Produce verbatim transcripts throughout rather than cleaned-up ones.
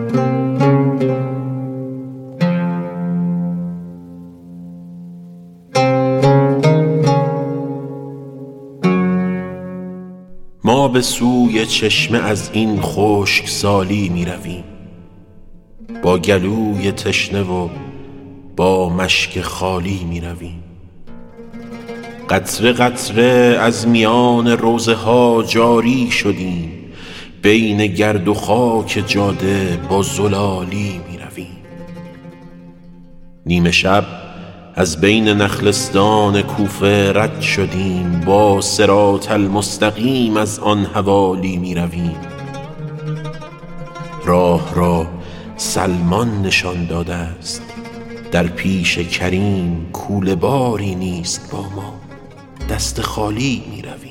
ما به سوی چشمه از این خشکسالی می رویم، با گلوی تشنه و با مشک خالی می رویم. قطره قطره از میان روضه ها جاری شدیم، بین گرد و خاک جاده با زلالی می رویم. نیمه شب از بین نخلستان کوفه رد شدیم، با صراط المستقیم از آن حوالی می رویم. راه را سلمان نشان داده است، در پیش کریم کوله باری نیست با ما، دست خالی می رویم.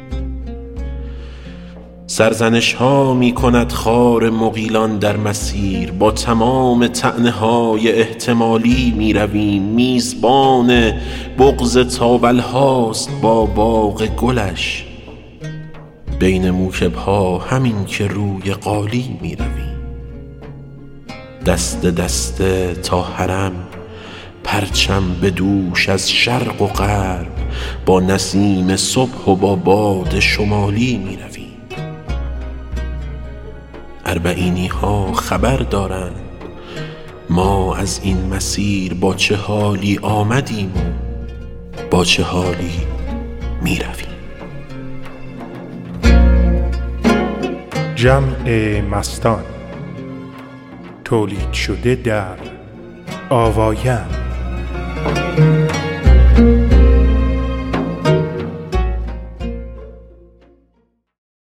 سرزنش ها می کند خار مغیلان در مسیر، با تمام طعنه های احتمالی می رویم. میزبان بغض تاول هاست با باغ گلش، بین موکب ها همین که روی قالی می رویم. دست دست تا حرم پرچم به دوش از شرق و غرب، با نسیم صبح و با باد شمالی می رویم. اربعینی ها خبر دارند ما از این مسیر با چه حالی آمدیم و با چه حالی می رویم. جمع مستان تولید شده در آوایم.